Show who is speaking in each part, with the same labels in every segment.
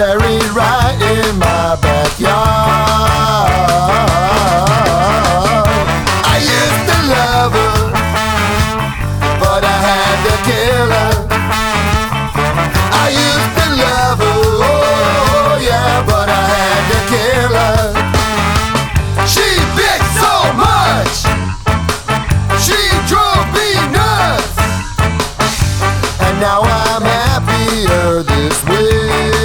Speaker 1: buried right in my backyard. I used to love her, but I had to kill her. I used to love her, oh yeah, but I had to kill her. She bit so much, she drove me nuts, and now I'm happier this way.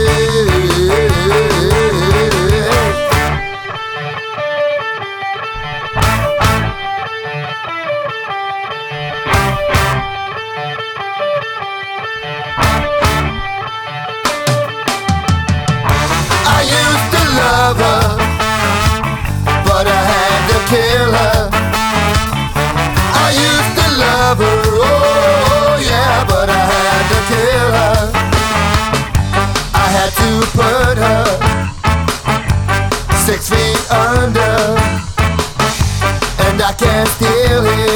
Speaker 1: I used to love her, but I had to kill her. I used to love her, oh yeah, but I had to kill her. I had to put her 6 feet under, and I can't steal it